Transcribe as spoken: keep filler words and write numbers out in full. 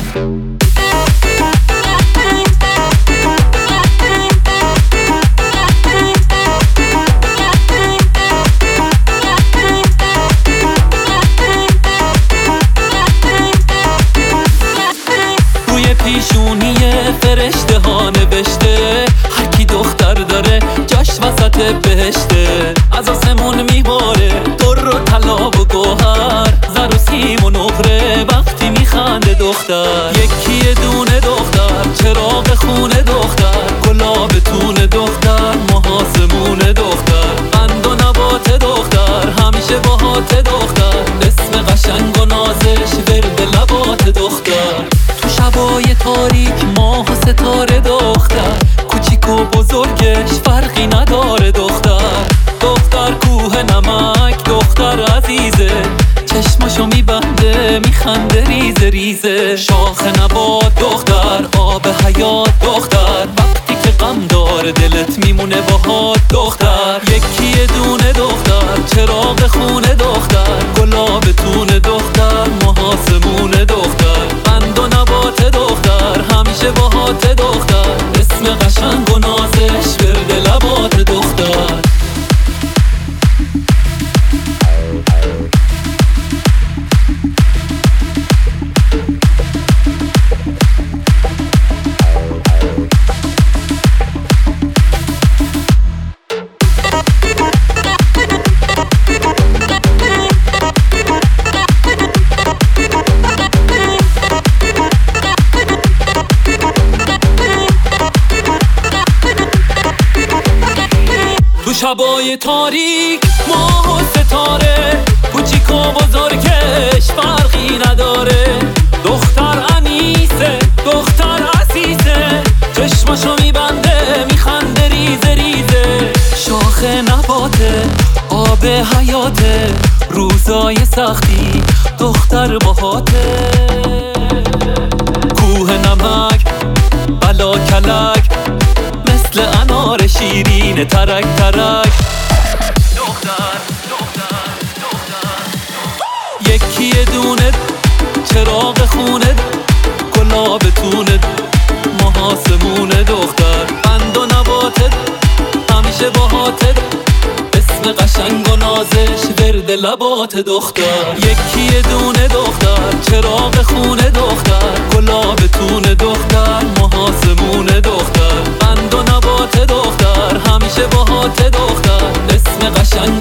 پیشونی فرشته ها نوشته هر کی دختر داره جاش وسط بهشته. از آسمون میباره در و طلا و گوهر، زر و سیم و نقره وقتی میخنده دختر. یکی دونه دختر، چراغ خونه دختر، گلاب تون دختر، محاسمون دختر، قند و نبات دختر، همیشه باهات دختر، اسم قشنگ و نازش ورد لبات دختر. شبای تاریک ماه و ستاره دختر، کوچیک و بزرگش فرقی نداره دختر. دختر کوه نمک دختر عزیزه، چشماشو میبنده میخنده ریزه ریزه. شاخ نبات دختر، آب حیات دختر، وقتی که غم داره دلت میمونه باهات دختر. یکی دونه دختر، چراغ خونه دختر، گلاب تون دختر، محاسمون دختر، قند و نبات دختر، همیشه باهات دختر، اسم قشنگ و نازش ورد لبات دختر. تو شبای تاریک ماه و ستاره، کوچیک و بزرگش فرقی نداره. دختر انیسه دختر عزیزه، چشماشو میبنده میخنده ریزه ریزه. شاخ نباته آب حیاته، روزای سختی دختر باهاته. کوه نمک بلا کلک، مثل انار شیرین ترک ترک. دختر دختر دختر یکی دونه، چراغ خونه، گلاب تونه، محاسمون دختر، قند و نباتت، همیشه باهاتت، اسم قشنگ و نازش ورد لبات دختر. یکی دونه دختر، چراغ خونه دختر، گلاب تون دختر، محاسمون دختر، قند و نبات دختر، همیشه باهات دختر، اسم قشنگ